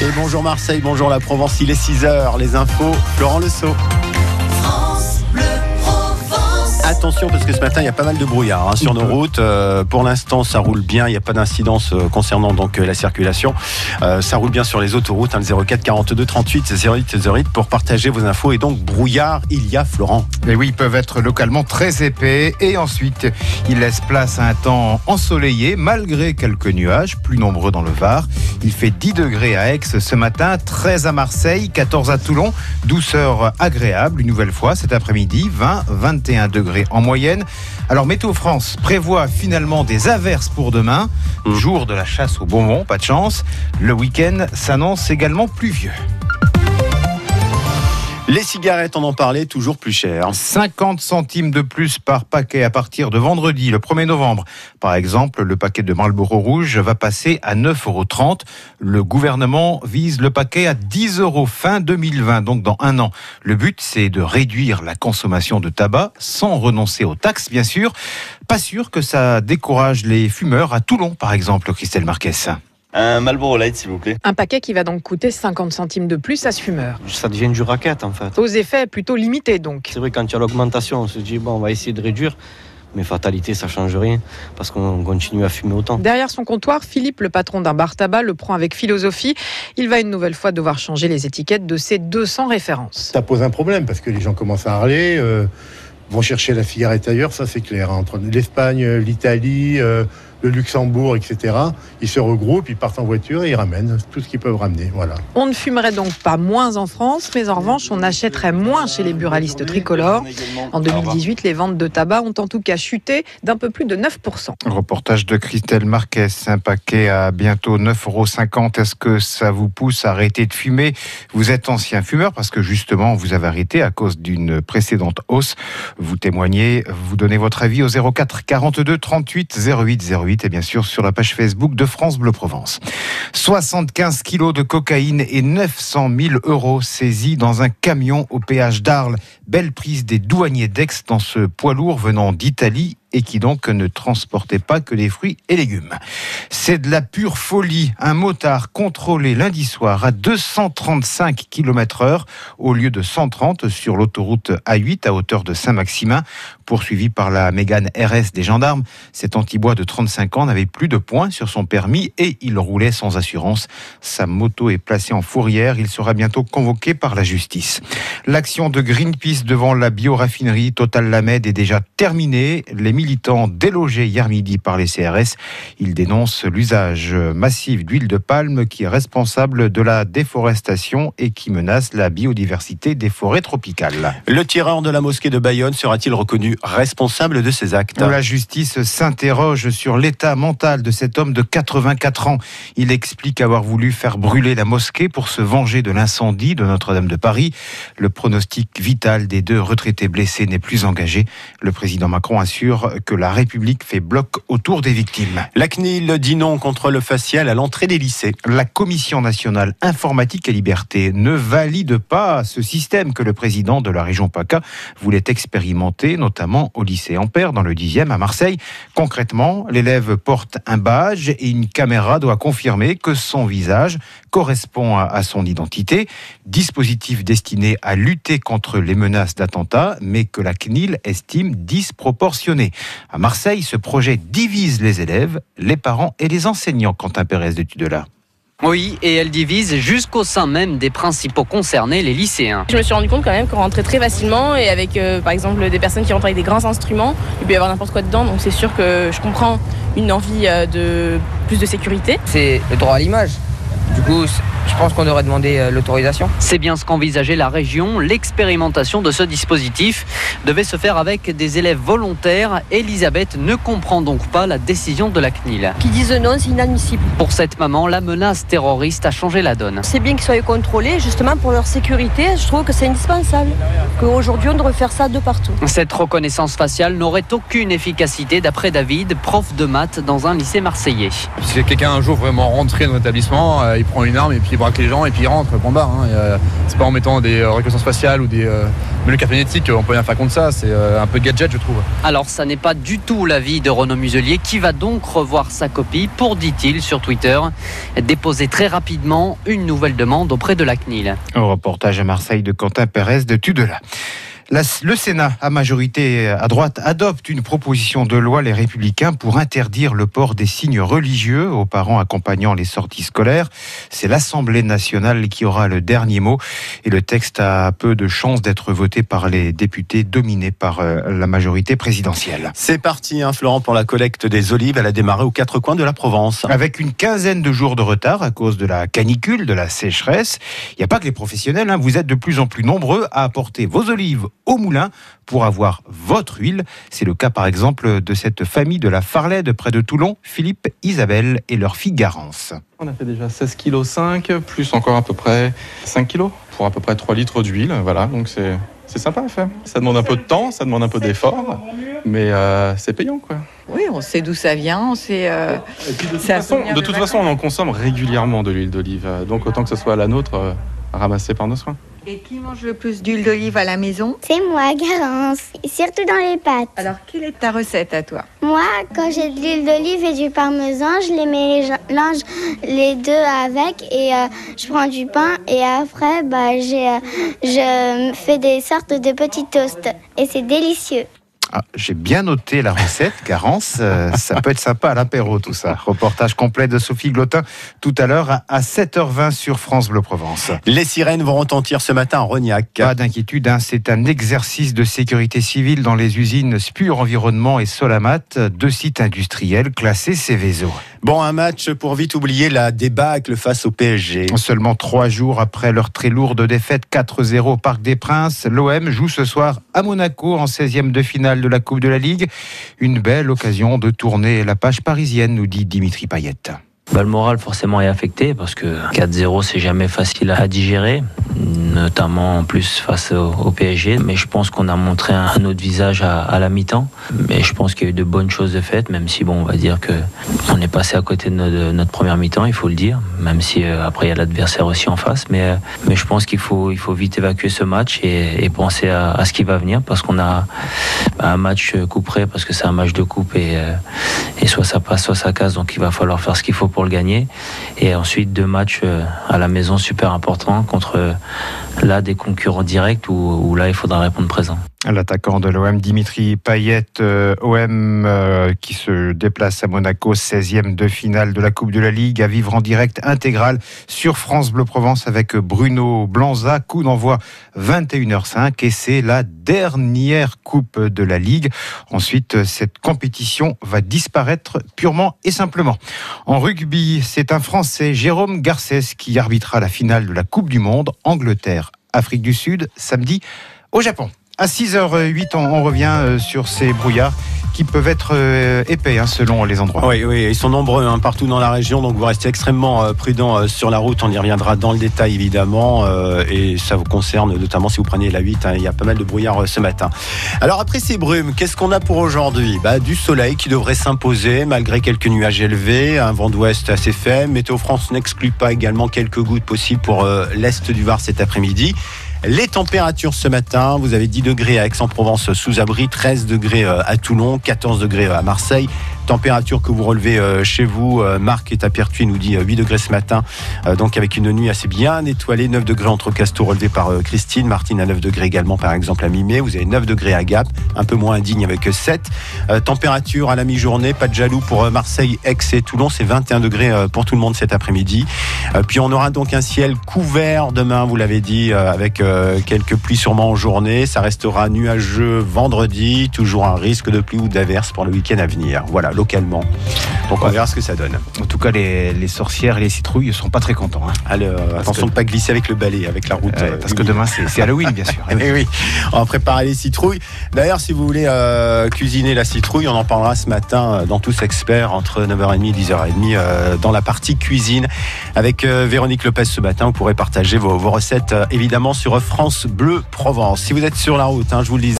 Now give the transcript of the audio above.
Et bonjour Marseille, bonjour la Provence, il est 6h, les infos, Florent Lesault. Attention parce que ce matin il y a pas mal de brouillard sur nos routes. Pour l'instant ça roule bien, il n'y a pas d'incidence concernant donc la circulation. Ça roule bien sur les autoroutes, le 04 42 38 08 08 pour partager vos infos. Et donc brouillard, il y a Florent. Et oui, ils peuvent être localement très épais et ensuite ils laissent place à un temps ensoleillé malgré quelques nuages, plus nombreux dans le Var. Il fait 10 degrés à Aix ce matin, 13 à Marseille, 14 à Toulon, douceur agréable une nouvelle fois cet après-midi, 20-21 degrés en moyenne. Alors Météo France prévoit finalement des averses pour demain, jour de la chasse aux bonbons, pas de chance. Le week-end s'annonce également pluvieux. Les cigarettes, on en parlait, toujours plus cher. 50 centimes de plus par paquet à partir de vendredi, le 1er novembre. Par exemple, le paquet de Marlboro Rouge va passer à 9,30 €. Le gouvernement vise le paquet à 10 € fin 2020, donc dans un an. Le but, c'est de réduire la consommation de tabac sans renoncer aux taxes, bien sûr. Pas sûr que ça décourage les fumeurs à Toulon, par exemple, Christelle Marquez. Un Marlboro Light, s'il vous plaît. Un paquet qui va donc coûter 50 centimes de plus à ce fumeur. Ça devient du racket, en fait. Aux effets plutôt limités, donc. C'est vrai, quand il y a l'augmentation, on se dit, bon, on va essayer de réduire. Mais fatalité, ça ne change rien, parce qu'on continue à fumer autant. Derrière son comptoir, Philippe, le patron d'un bar tabac, le prend avec philosophie. Il va une nouvelle fois devoir changer les étiquettes de ses 200 références. Ça pose un problème, parce que les gens commencent à râler, vont chercher la cigarette ailleurs, ça c'est clair. Entre l'Espagne, l'Italie, le Luxembourg, etc., ils se regroupent, ils partent en voiture et ils ramènent tout ce qu'ils peuvent ramener. Voilà. On ne fumerait donc pas moins en France, mais en revanche, on achèterait moins chez les buralistes tricolores. En 2018, les ventes de tabac ont en tout cas chuté d'un peu plus de 9%. Reportage de Christelle Marquez, un paquet à bientôt 9,50 €. Est-ce que ça vous pousse à arrêter de fumer ? Vous êtes ancien fumeur parce que justement, vous avez arrêté à cause d'une précédente hausse. Vous témoignez, vous donnez votre avis au 04 42 38 08 08 et bien sûr sur la page Facebook de France Bleu Provence. 75 kilos de cocaïne et 900 000 € saisis dans un camion au péage d'Arles. Belle prise des douaniers d'Aix dans ce poids lourd venant d'Italie et qui donc ne transportait pas que des fruits et légumes. C'est de la pure folie. Un motard contrôlé lundi soir à 235 km/h au lieu de 130 sur l'autoroute A8 à hauteur de Saint-Maximin. Poursuivi par la Mégane RS des gendarmes, cet antibois de 35 ans n'avait plus de points sur son permis et il roulait sans assurance. Sa moto est placée en fourrière. Il sera bientôt convoqué par la justice. L'action de Greenpeace devant la bioraffinerie Total Lamed est déjà terminée. Les militants délogés hier midi par les CRS. Ils dénoncent l'usage massif d'huile de palme qui est responsable de la déforestation et qui menace la biodiversité des forêts tropicales. Le tireur de la mosquée de Bayonne sera-t-il reconnu responsable de ses actes ? La justice s'interroge sur l'état mental de cet homme de 84 ans. Il explique avoir voulu faire brûler la mosquée pour se venger de l'incendie de Notre-Dame de Paris. Le pronostic vital des 2 retraités blessés n'est plus engagé. Le président Macron assure que la République fait bloc autour des victimes. La CNIL dit non contre le facial à l'entrée des lycées. La Commission nationale informatique et liberté ne valide pas ce système que le président de la région PACA voulait expérimenter, notamment au lycée Ampère, dans le 10e à Marseille. Concrètement, l'élève porte un badge et une caméra doit confirmer que son visage correspond à son identité. Dispositif destiné à lutter contre les menaces d'attentats, mais que la CNIL estime disproportionné. À Marseille, ce projet divise les élèves, les parents et les enseignants. Quentin Pérez de Tudela. Oui, et elle divise jusqu'au sein même des principaux concernés, les lycéens. Je me suis rendu compte quand même qu'on rentrait très facilement et avec par exemple des personnes qui rentrent avec des grands instruments, il peut y avoir n'importe quoi dedans, donc c'est sûr que je comprends une envie de plus de sécurité. C'est le droit à l'image. Du coup, je pense qu'on devrait demander l'autorisation. C'est bien ce qu'envisageait la région. L'expérimentation de ce dispositif devait se faire avec des élèves volontaires. Elisabeth ne comprend donc pas la décision de la CNIL. Qui disent non, c'est inadmissible. Pour cette maman, la menace terroriste a changé la donne. C'est bien qu'ils soient contrôlés, justement pour leur sécurité. Je trouve que c'est indispensable. Qu'aujourd'hui, on devrait faire ça de partout. Cette reconnaissance faciale n'aurait aucune efficacité, d'après David, prof de maths dans un lycée marseillais. Si quelqu'un un jour vraiment rentré dans l'établissement, il prend une arme et puis ils braquent les gens et puis ils rentrent, point barre. C'est pas en mettant des reconnaissances faciales ou des menus capnétiques qu'on peut rien faire contre ça. C'est un peu gadget, je trouve. Alors ça n'est pas du tout l'avis de Renaud Muselier qui va donc revoir sa copie pour, dit-il sur Twitter, déposer très rapidement une nouvelle demande auprès de la CNIL. Au reportage à Marseille de Quentin Pérez de Tudela. Le Sénat, à majorité à droite, adopte une proposition de loi, les Républicains, pour interdire le port des signes religieux aux parents accompagnant les sorties scolaires. C'est l'Assemblée nationale qui aura le dernier mot et le texte a peu de chances d'être voté par les députés dominés par la majorité présidentielle. C'est parti, Florent, pour la collecte des olives. Elle a démarré aux 4 coins de la Provence. Avec une quinzaine de jours de retard à cause de la canicule, de la sécheresse. Il n'y a pas que les professionnels, vous êtes de plus en plus nombreux à apporter vos olives au moulin pour avoir votre huile. C'est le cas par exemple de cette famille de la Farlède près de Toulon, Philippe, Isabelle et leur fille Garance. On a fait déjà 16,5 kg, plus encore à peu près 5 kg pour à peu près 3 litres d'huile. Voilà, donc c'est sympa à faire. Ça demande un peu de temps, ça demande un peu d'effort, mais c'est payant, quoi. Oui, on sait d'où ça vient, on sait... Et puis de toute façon, on en consomme régulièrement de l'huile d'olive, donc autant que ce soit la nôtre, ramassée par nos soins. Et qui mange le plus d'huile d'olive à la maison? C'est moi, Garance, surtout dans les pâtes. Alors, quelle est ta recette à toi? Moi, quand j'ai de l'huile d'olive et du parmesan, je les mélange les deux avec et je prends du pain et après, je fais des sortes de petits toasts et c'est délicieux. J'ai bien noté la recette, Garance. Ça peut être sympa à l'apéro, tout ça. Reportage complet de Sophie Glotin tout à l'heure à 7h20 sur France Bleu Provence. Les sirènes vont retentir ce matin à Rognac. Pas d'inquiétude, c'est un exercice de sécurité civile dans les usines Spur Environnement et Solamat, 2 sites industriels classés Céveso. Bon, un match pour vite oublier la débâcle face au PSG. Seulement 3 jours après leur très lourde défaite 4-0 au Parc des Princes, l'OM joue ce soir à Monaco en 16e de finale de la Coupe de la Ligue. Une belle occasion de tourner la page parisienne, nous dit Dimitri Payet. Le moral forcément est affecté parce que 4-0 c'est jamais facile à digérer, notamment en plus face au PSG, mais je pense qu'on a montré un autre visage à la mi-temps, mais je pense qu'il y a eu de bonnes choses de faites, même si on va dire que on est passé à côté de notre première mi-temps, il faut le dire, même si après il y a l'adversaire aussi en face, mais je pense qu'il faut vite évacuer ce match et penser à ce qui va venir, parce qu'on a un match coup près, parce que c'est un match de coupe et soit ça passe soit ça casse, donc il va falloir faire ce qu'il faut pour le gagner, et ensuite 2 matchs à la maison super importants contre des concurrents directs où là il faudra répondre présent. L'attaquant de l'OM, Dimitri Payet, OM qui se déplace à Monaco, 16e de finale de la Coupe de la Ligue, à vivre en direct intégral sur France Bleu Provence avec Bruno Blanza. Coup d'envoi 21h05 et c'est la dernière Coupe de la Ligue. Ensuite, cette compétition va disparaître purement et simplement. En rugby, c'est un Français, Jérôme Garcès, qui arbitrera la finale de la Coupe du Monde, Angleterre-Afrique du Sud, samedi au Japon. À 6h08, on revient sur ces brouillards qui peuvent être épais selon les endroits. Oui, ils sont nombreux partout dans la région, donc vous restez extrêmement prudents sur la route. On y reviendra dans le détail évidemment, et ça vous concerne notamment si vous prenez la 8. Il y a pas mal de brouillard ce matin. Alors après ces brumes, qu'est-ce qu'on a pour aujourd'hui? Du soleil qui devrait s'imposer malgré quelques nuages élevés, un vent d'ouest assez faible. Météo France n'exclut pas également quelques gouttes possibles pour l'est du Var cet après-midi. Les températures ce matin, vous avez 10 degrés à Aix-en-Provence sous abri, 13 degrés à Toulon, 14 degrés à Marseille. Température que vous relevez chez vous. Marc est à Pertuis, nous dit 8 degrés ce matin, donc avec une nuit assez bien étoilée. 9 degrés entre Casteau relevé par Christine. Martine à 9 degrés également par exemple à Mimé. Vous avez 9 degrés à Gap, un peu moins indigne avec 7. Température à la mi-journée, pas de jaloux pour Marseille, Aix et Toulon. C'est 21 degrés pour tout le monde cet après-midi. Puis on aura donc un ciel couvert demain, vous l'avez dit, avec quelques pluies sûrement en journée. Ça restera nuageux vendredi. Toujours un risque de pluie ou d'averse pour le week-end à venir. Voilà, localement. Donc on verra ce que ça donne. En tout cas, les sorcières et les citrouilles ne sont pas très contents. Alors, attention de ne pas glisser avec le balai, avec la route. Parce que demain, c'est Halloween, bien sûr. Et oui, on va préparer les citrouilles. D'ailleurs, si vous voulez cuisiner la citrouille, on en parlera ce matin dans Tous Experts entre 9h30 et 10h30 dans la partie cuisine avec Véronique Lopez ce matin. Vous pourrez partager vos recettes évidemment sur France Bleu Provence. Si vous êtes sur la route, je vous le disais,